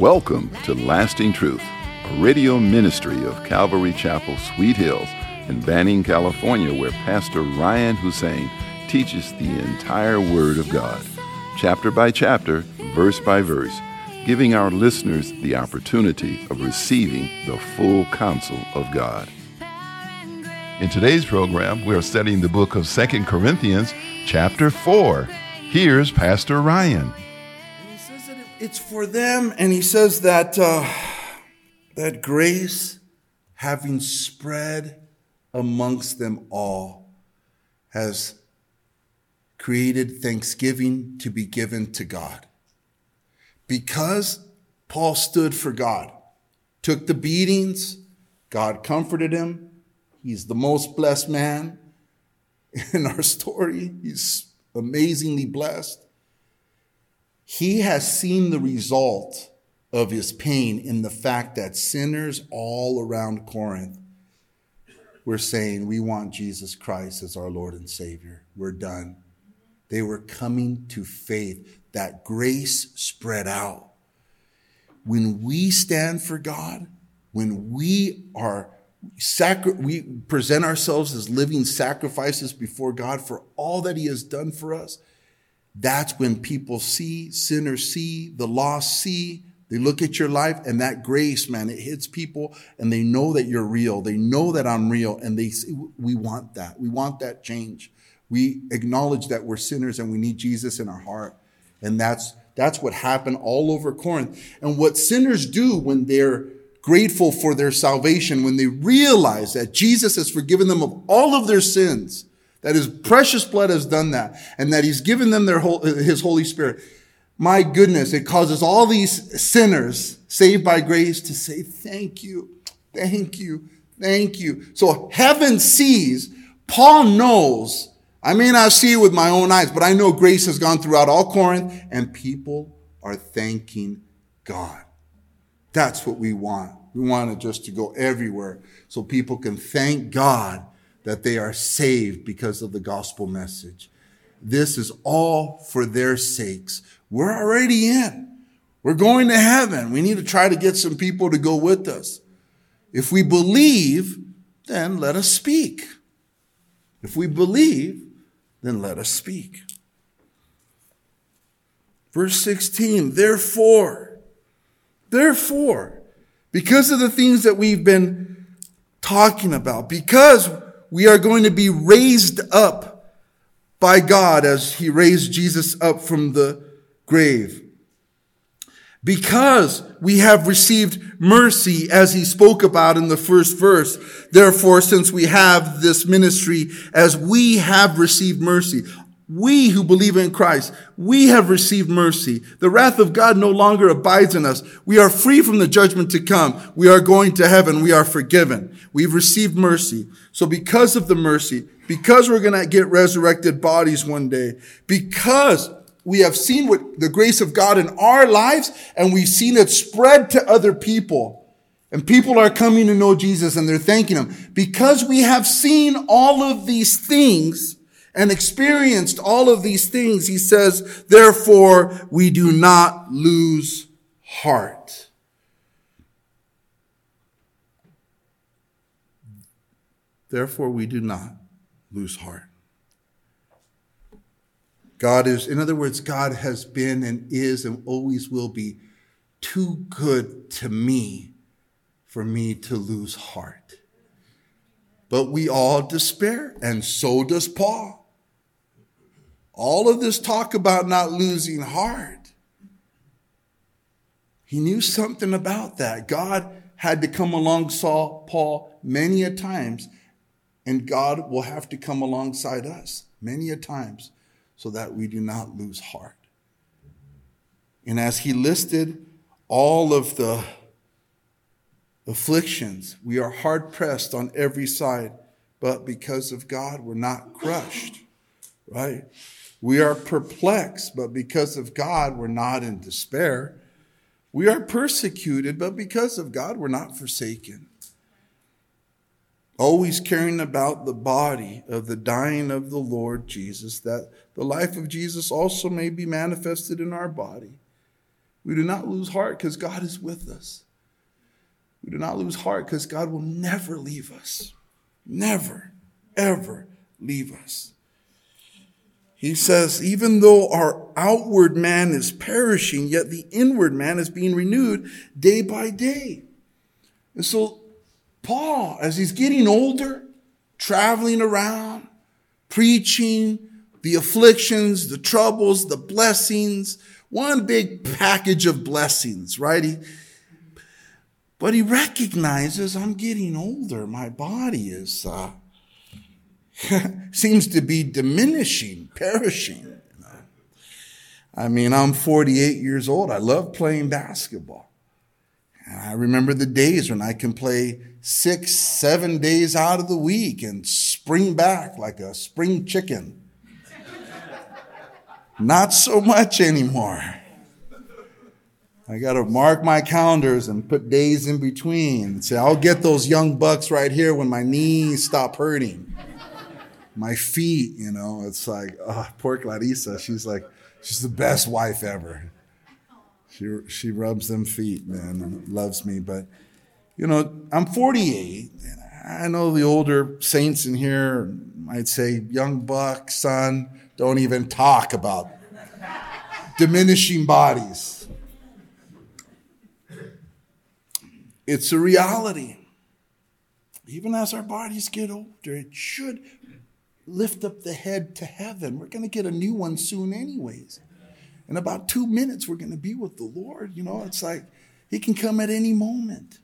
Welcome to Lasting Truth, a radio ministry of Calvary Chapel, Sweet Hills in Banning, California, where Pastor Ryan Hussein teaches the entire Word of God, chapter by chapter, verse by verse, giving our listeners the opportunity of receiving the full counsel of God. In today's program, we are studying the book of 2 Corinthians, chapter 4. Here's Pastor Ryan. It's for them, and he says that that grace, having spread amongst them all, has created thanksgiving to be given to God. Because Paul stood for God, took the beatings, God comforted him. He's the most blessed man in our story. He's amazingly blessed. He has seen the result of his pain in the fact that sinners all around Corinth were saying, we want Jesus Christ as our Lord and Savior. We're done. They were coming to faith. That grace spread out. When we stand for God, when we present ourselves as living sacrifices before God for all that he has done for us, that's when people see, sinners see, the lost see, they look at your life, and that grace, man, it hits people, and they know that you're real. They know that I'm real, and they say, we want that. We want that change. We acknowledge that we're sinners and we need Jesus in our heart. And that's what happened all over Corinth. And what sinners do when they're grateful for their salvation, when they realize that Jesus has forgiven them of all of their sins, that his precious blood has done that, and that he's given them his Holy Spirit. My goodness, it causes all these sinners saved by grace to say, thank you, thank you, thank you. So heaven sees, Paul knows, I may not see it with my own eyes, but I know grace has gone throughout all Corinth, and people are thanking God. That's what we want. We want it just to go everywhere so people can thank God that they are saved because of the gospel message. This is all for their sakes. We're already in. We're going to heaven. We need to try to get some people to go with us. If we believe, then let us speak. If we believe, then let us speak. Verse 16, therefore, because of the things that we've been talking about, because we are going to be raised up by God as he raised Jesus up from the grave. Because we have received mercy as he spoke about in the first verse. Therefore, since we have this ministry, as we have received mercy, we who believe in Christ, we have received mercy. The wrath of God no longer abides in us. We are free from the judgment to come. We are going to heaven. We are forgiven. We've received mercy. So because of the mercy, because we're going to get resurrected bodies one day, because we have seen what the grace of God in our lives, and we've seen it spread to other people, and people are coming to know Jesus and they're thanking him. Because we have seen all of these things and experienced all of these things, he says, therefore we do not lose heart. Therefore we do not lose heart. God is, in other words, God has been and is and always will be too good to me for me to lose heart. But we all despair, and so does Paul. All of this talk about not losing heart, he knew something about that. God had to come alongside Paul many a times, and God will have to come alongside us many a times so that we do not lose heart. And as he listed all of the afflictions, we are hard pressed on every side, but because of God, we're not crushed, right? We are perplexed, but because of God, we're not in despair. We are persecuted, but because of God, we're not forsaken. Always caring about the body of the dying of the Lord Jesus, that the life of Jesus also may be manifested in our body. We do not lose heart because God is with us. We do not lose heart because God will never leave us. Never, ever leave us. He says, even though our outward man is perishing, yet the inward man is being renewed day by day. And so Paul, as he's getting older, traveling around, preaching the afflictions, the troubles, the blessings, one big package of blessings, right? But he recognizes, I'm getting older. My body is seems to be diminishing, perishing. I mean, I'm 48 years old. I love playing basketball. And I remember the days when I can play 6-7 days out of the week and spring back like a spring chicken. Not so much anymore. I got to mark my calendars and put days in between and say, I'll get those young bucks right here when my knees stop hurting. My feet, it's like, poor Clarissa. She's the best wife ever. She rubs them feet, man, and loves me. But, I'm 48. And I know the older saints in here might say, young buck, son, don't even talk about diminishing bodies. It's a reality. Even as our bodies get older, it should lift up the head to heaven. We're going to get a new one soon anyways. In about 2 minutes, we're going to be with the Lord. It's like he can come at any moment.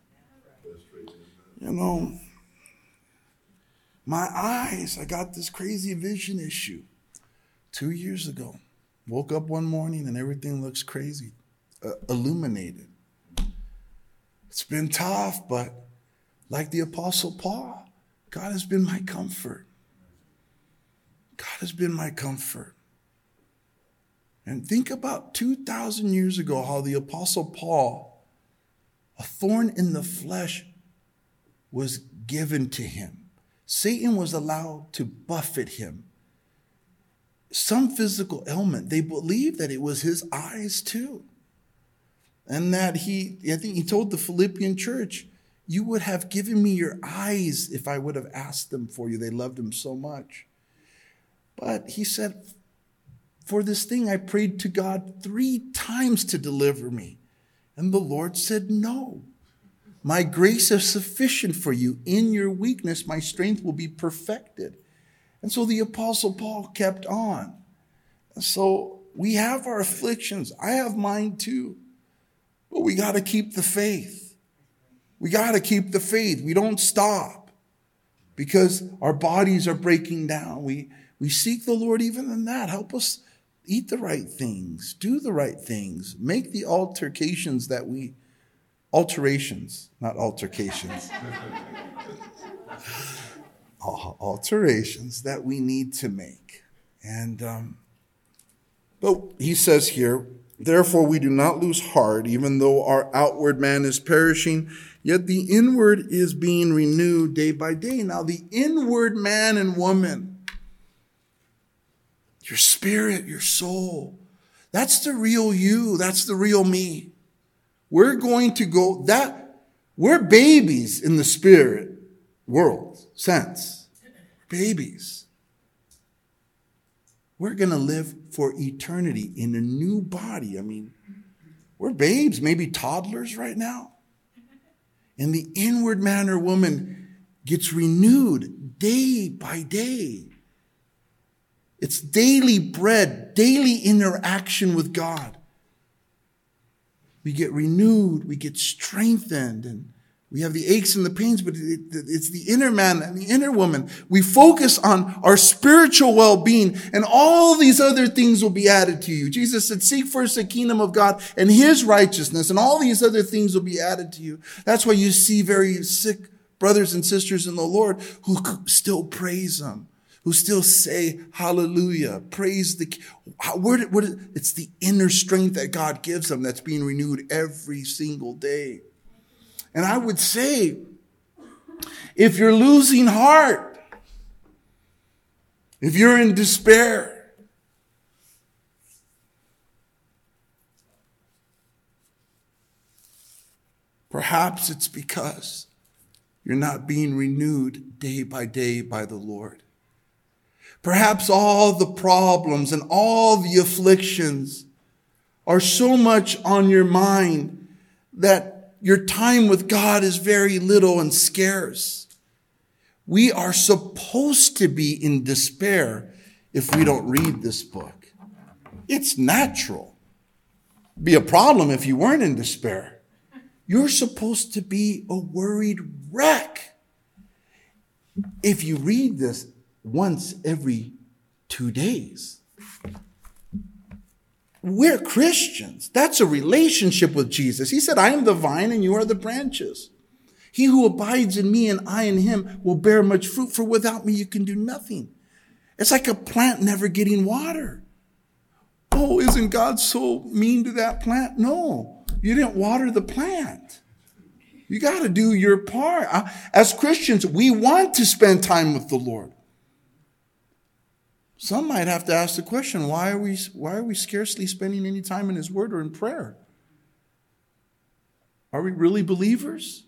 My eyes, I got this crazy vision issue 2 years ago. Woke up one morning and everything looks crazy, illuminated. It's been tough, but like the Apostle Paul, God has been my comfort. God has been my comfort. And think about 2,000 years ago, how the Apostle Paul, a thorn in the flesh was given to him. Satan was allowed to buffet him. Some physical ailment. They believed that it was his eyes too. And that I think he told the Philippian church, you would have given me your eyes if I would have asked them for you. They loved him so much. But he said, for this thing I prayed to God 3 times to deliver me. And the Lord said, no. My grace is sufficient for you. In your weakness, my strength will be perfected. And so the Apostle Paul kept on. And so we have our afflictions. I have mine too. But we got to keep the faith. We got to keep the faith. We don't stop because our bodies are breaking down. We seek the Lord even in that. Help us eat the right things, do the right things, make the alterations, not altercations. Alterations that we need to make. And, but he says here, therefore we do not lose heart, even though our outward man is perishing, yet the inward is being renewed day by day. Now the inward man and woman, your spirit, your soul, that's the real you. That's the real me. We're going to go we're babies in the spirit world sense. Babies. We're going to live for eternity in a new body. I mean, we're babes, maybe toddlers right now. And the inward man or woman gets renewed day by day. It's daily bread, daily interaction with God. We get renewed, we get strengthened, and we have the aches and the pains, but it's the inner man and the inner woman. We focus on our spiritual well-being, and all these other things will be added to you. Jesus said, seek first the kingdom of God and his righteousness, and all these other things will be added to you. That's why you see very sick brothers and sisters in the Lord who still praise him, who still say hallelujah, praise it's the inner strength that God gives them that's being renewed every single day. And I would say, if you're losing heart, if you're in despair, Perhaps it's because you're not being renewed day by day by the Lord. Perhaps all the problems and all the afflictions are so much on your mind that your time with God is very little and scarce. We are supposed to be in despair if we don't read this book. It's natural. It'd be a problem if you weren't in despair. You're supposed to be a worried wreck. If you read this once every 2 days. We're Christians. That's a relationship with Jesus. He said, I am the vine and you are the branches. He who abides in me and I in him will bear much fruit, for without me you can do nothing. It's like a plant never getting water. Oh, isn't God so mean to that plant? No, you didn't water the plant. You got to do your part. As Christians, we want to spend time with the Lord. Some might have to ask the question, why are we scarcely spending any time in his word or in prayer? Are we really believers?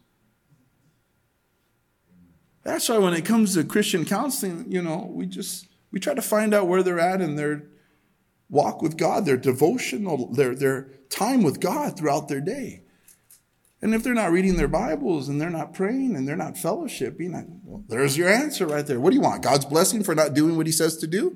That's why when it comes to Christian counseling, we try to find out where they're at in their walk with God, their devotional, their time with God throughout their day. And if they're not reading their Bibles and they're not praying and they're not fellowshipping, well, there's your answer right there. What do you want? God's blessing for not doing what he says to do?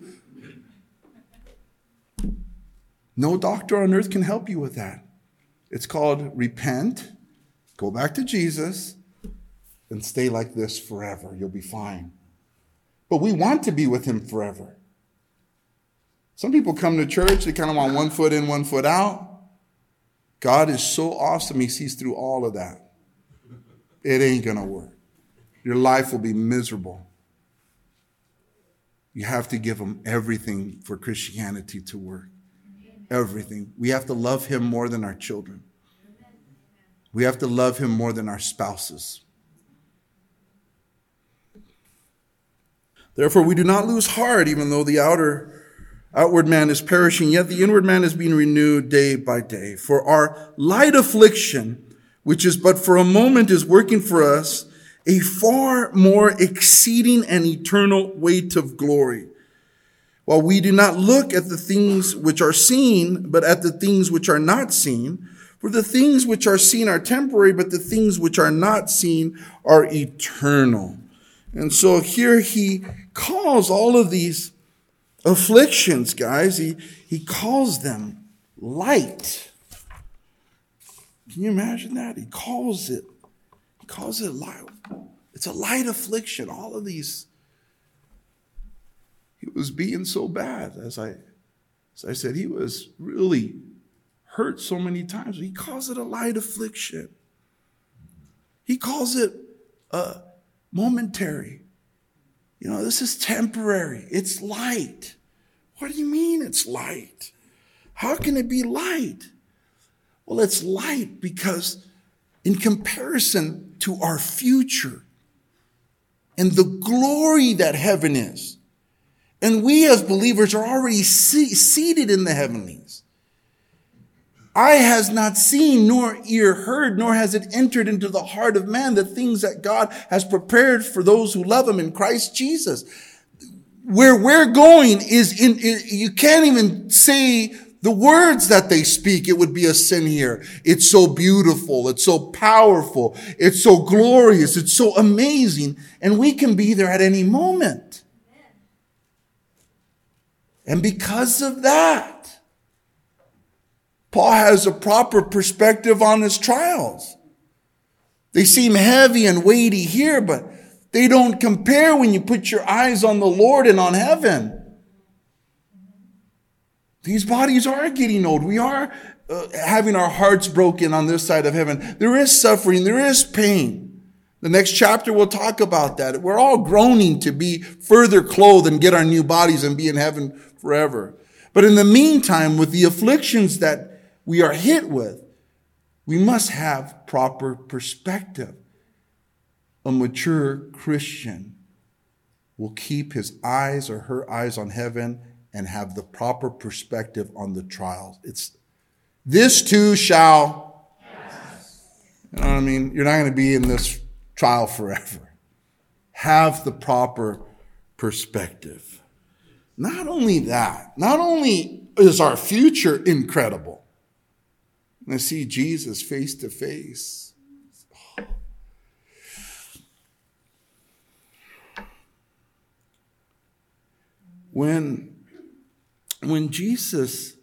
No doctor on earth can help you with that. It's called repent, go back to Jesus, and stay like this forever. You'll be fine. But we want to be with him forever. Some people come to church, they kind of want 1 foot in, 1 foot out. God is so awesome, he sees through all of that. It ain't going to work. Your life will be miserable. You have to give him everything for Christianity to work. Everything. We have to love him more than our children. We have to love him more than our spouses. Therefore, we do not lose heart, even though the outward man is perishing, yet the inward man is being renewed day by day. For our light affliction, which is but for a moment, is working for us a far more exceeding and eternal weight of glory. While we do not look at the things which are seen, but at the things which are not seen. For the things which are seen are temporary, but the things which are not seen are eternal. And so here he calls all of these afflictions, guys, he calls them light. Can you imagine that? He calls it light. It's a light affliction. All of these. He was being so bad, as I said, he was really hurt so many times. He calls it a light affliction. He calls it momentary. This is temporary. It's light. What do you mean it's light? How can it be light? Well, it's light because in comparison to our future and the glory that heaven is, and we as believers are already seated in the heavenlies. Eye has not seen, nor ear heard, nor has it entered into the heart of man the things that God has prepared for those who love him in Christ Jesus. Where we're going is you can't even say the words that they speak. It would be a sin here. It's so beautiful. It's so powerful. It's so glorious. It's so amazing. And we can be there at any moment. And because of that, Paul has a proper perspective on his trials. They seem heavy and weighty here, but they don't compare when you put your eyes on the Lord and on heaven. These bodies are getting old. We are having our hearts broken on this side of heaven. There is suffering. There is pain. The next chapter will talk about that. We're all groaning to be further clothed and get our new bodies and be in heaven forever. But in the meantime, with the afflictions that we are hit with, we must have proper perspective. A mature Christian will keep his eyes or her eyes on heaven and have the proper perspective on the trials. It's this too shall. You know what I mean? You're not going to be in this trial forever. Have the proper perspective. Not only that, not only is our future incredible, and I see Jesus face to face. When Jesus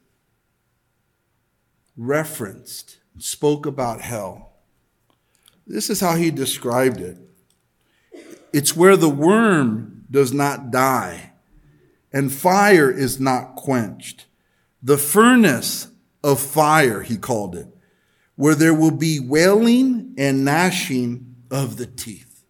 referenced, spoke about hell, this is how he described it. It's where the worm does not die and fire is not quenched. The furnace of fire, he called it, where there will be wailing and gnashing of the teeth.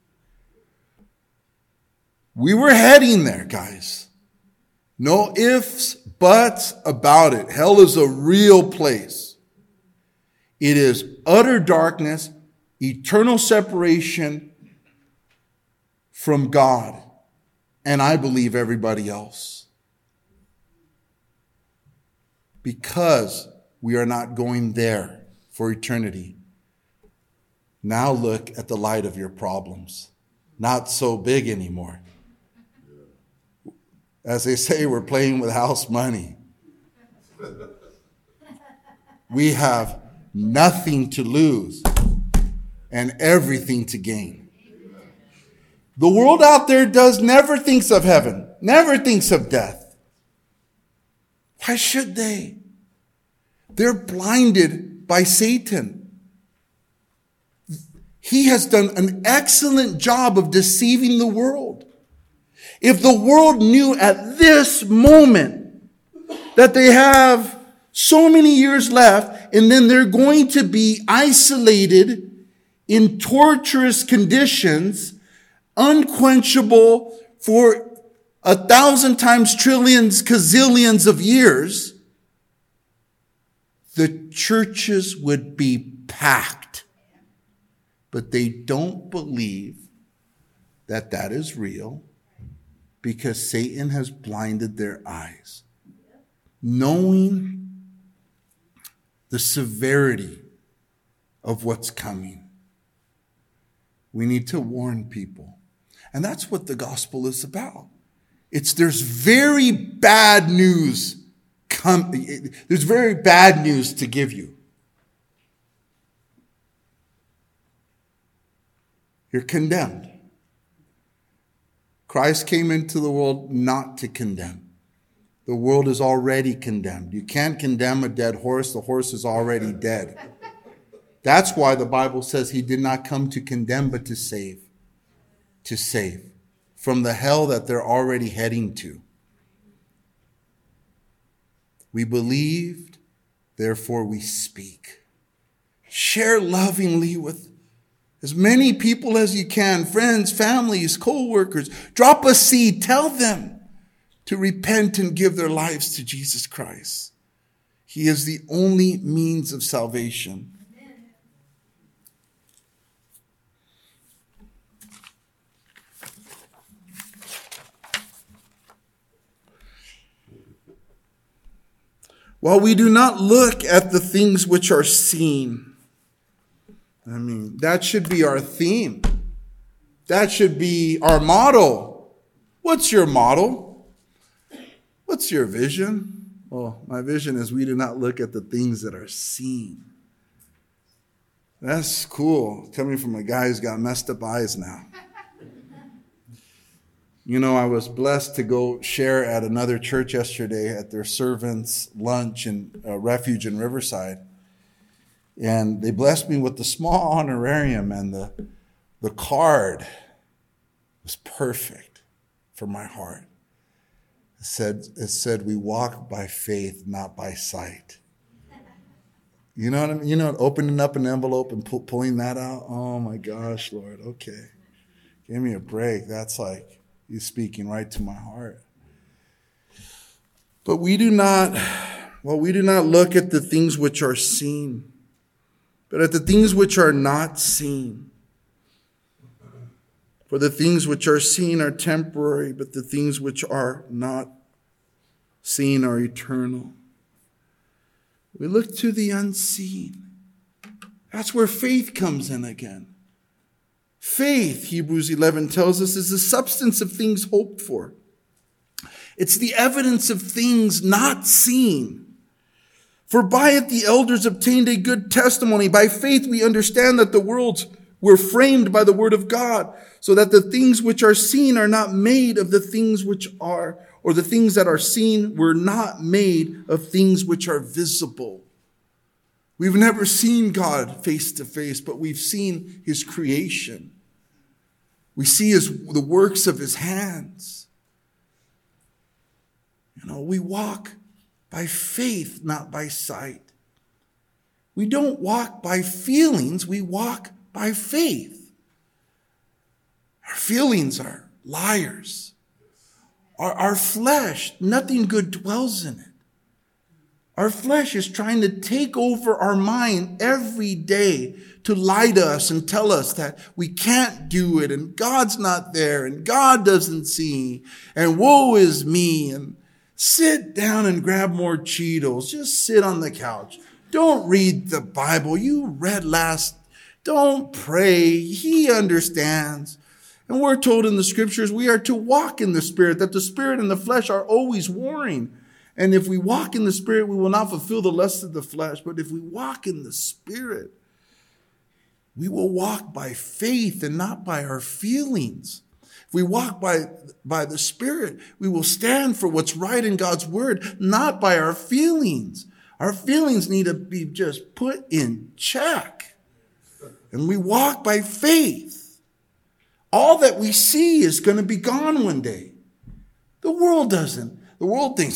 We were heading there, guys. No ifs, buts about it. Hell is a real place. It is utter darkness, eternal separation from God, and I believe everybody else. Because we are not going there for eternity. Now look at the light of your problems. Not so big anymore. As they say, we're playing with house money. We have nothing to lose and everything to gain. The world out there never thinks of heaven, never thinks of death. Why should they? They're blinded by Satan. He has done an excellent job of deceiving the world. If the world knew at this moment that they have so many years left and then they're going to be isolated in torturous conditions, unquenchable for 1,000 times trillions, gazillions of years, the churches would be packed. But they don't believe that that is real because Satan has blinded their eyes. Knowing the severity of what's coming, we need to warn people. And that's what the gospel is about. There's very bad news. There's very bad news to give you. You're condemned. Christ came into the world not to condemn. The world is already condemned. You can't condemn a dead horse. The horse is already dead. That's why the Bible says he did not come to condemn, but to save. To save from the hell that they're already heading to. We believed, therefore we speak. Share lovingly with as many people as you can, friends, families, co-workers. Drop a seed. Tell them to repent and give their lives to Jesus Christ. He is the only means of salvation. While we do not look at the things which are seen, that should be our theme. That should be our motto. What's your motto? What's your vision? Well, my vision is we do not look at the things that are seen. That's cool. Coming from a guy who's got messed up eyes now. You know, I was blessed to go share at another church yesterday at their servants' lunch in Refuge in Riverside. And they blessed me with the small honorarium, and the card was perfect for my heart. It said, we walk by faith, not by sight. You know what I mean? You know, opening up an envelope and pulling that out. Oh my gosh, Lord. Okay. Give me a break. That's like you speaking right to my heart. But we do not look at the things which are seen, but at the things which are not seen. For the things which are seen are temporary, but the things which are not seen are eternal. We look to the unseen. That's where faith comes in again. Faith, Hebrews 11 tells us, is the substance of things hoped for. It's the evidence of things not seen. For by it the elders obtained a good testimony. By faith we understand that the worlds were framed by the word of God, so that the things which are seen are not made of the things which are, or the things that are seen were not made of things which are visible. We've never seen God face to face, but we've seen his creation. We see the works of his hands. We walk by faith, not by sight. We don't walk by feelings, we walk by faith. Our feelings are liars. Our flesh, nothing good dwells in it. Our flesh is trying to take over our mind every day to lie to us and tell us that we can't do it, and God's not there, and God doesn't see, and woe is me, and sit down and grab more Cheetos. Just sit on the couch. Don't read the Bible. You read last. Don't pray. He understands. And we're told in the scriptures we are to walk in the Spirit, that the Spirit and the flesh are always warring. And if we walk in the Spirit, we will not fulfill the lusts of the flesh. But if we walk in the Spirit, we will walk by faith and not by our feelings. If we walk by the Spirit, we will stand for what's right in God's word, not by our feelings. Our feelings need to be just put in check. And we walk by faith. All that we see is going to be gone one day. The world doesn't. The world thinks,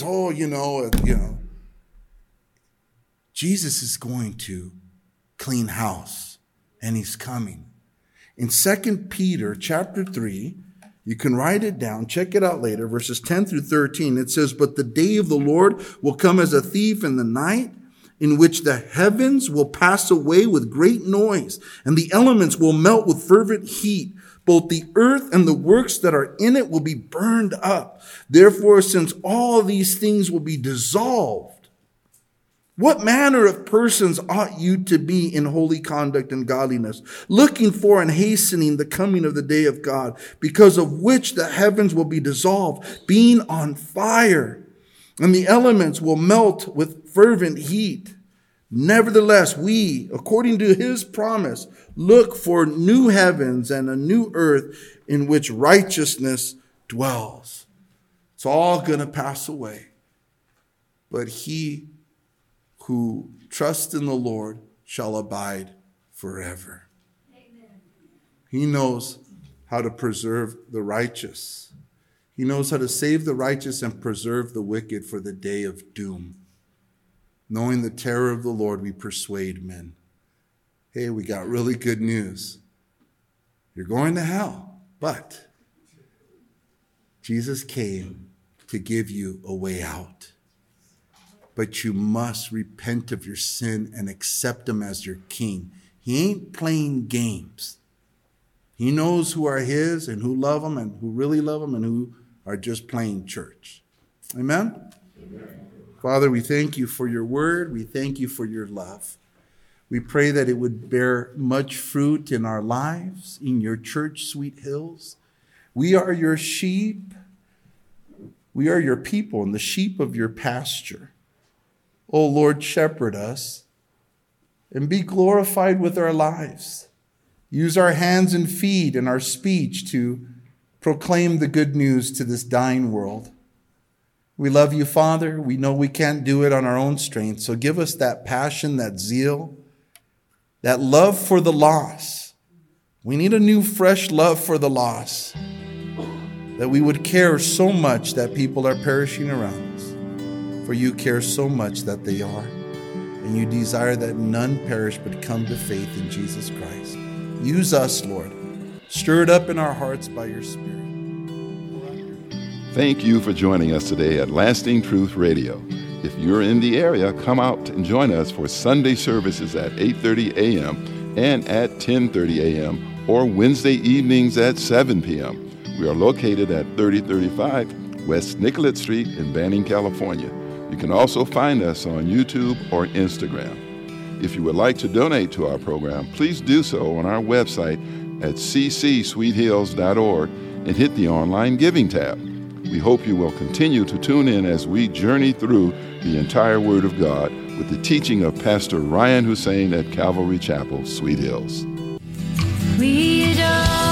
Jesus is going to clean house, and he's coming. In 2 Peter chapter 3, you can write it down, check it out later, verses 10 through 13. It says, "But the day of the Lord will come as a thief in the night, in which the heavens will pass away with great noise, and the elements will melt with fervent heat. Both the earth and the works that are in it will be burned up. Therefore, since all these things will be dissolved, what manner of persons ought you to be in holy conduct and godliness, looking for and hastening the coming of the day of God, because of which the heavens will be dissolved, being on fire, and the elements will melt with fervent heat? Nevertheless, we, according to his promise, look for new heavens and a new earth in which righteousness dwells." It's all going to pass away. But he who trusts in the Lord shall abide forever. Amen. He knows how to preserve the righteous. He knows how to save the righteous and preserve the wicked for the day of doom. Knowing the terror of the Lord, we persuade men. Hey, we got really good news. You're going to hell, but Jesus came to give you a way out. But you must repent of your sin and accept him as your king. He ain't playing games. He knows who are his and who love him and who really love him and who are just playing church. Amen? Amen. Father, we thank you for your word. We thank you for your love. We pray that it would bear much fruit in our lives, in your church, Sweet Hills. We are your sheep. We are your people and the sheep of your pasture. Oh Lord, shepherd us and be glorified with our lives. Use our hands and feet and our speech to proclaim the good news to this dying world. We love you, Father. We know we can't do it on our own strength. So give us that passion, that zeal, that love for the lost. We need a new, fresh love for the lost, that we would care so much that people are perishing around us. For you care so much that they are. And you desire that none perish but come to faith in Jesus Christ. Use us, Lord. Stir it up in our hearts by your Spirit. Thank you for joining us today at Lasting Truth Radio. If you're in the area, come out and join us for Sunday services at 8:30 a.m. and at 10:30 a.m. or Wednesday evenings at 7 p.m. We are located at 3035 West Nicollet Street in Banning, California. You can also find us on YouTube or Instagram. If you would like to donate to our program, please do so on our website at ccsweethills.org and hit the online giving tab. We hope you will continue to tune in as we journey through the entire Word of God with the teaching of Pastor Ryan Hussein at Calvary Chapel, Sweet Hills. We adore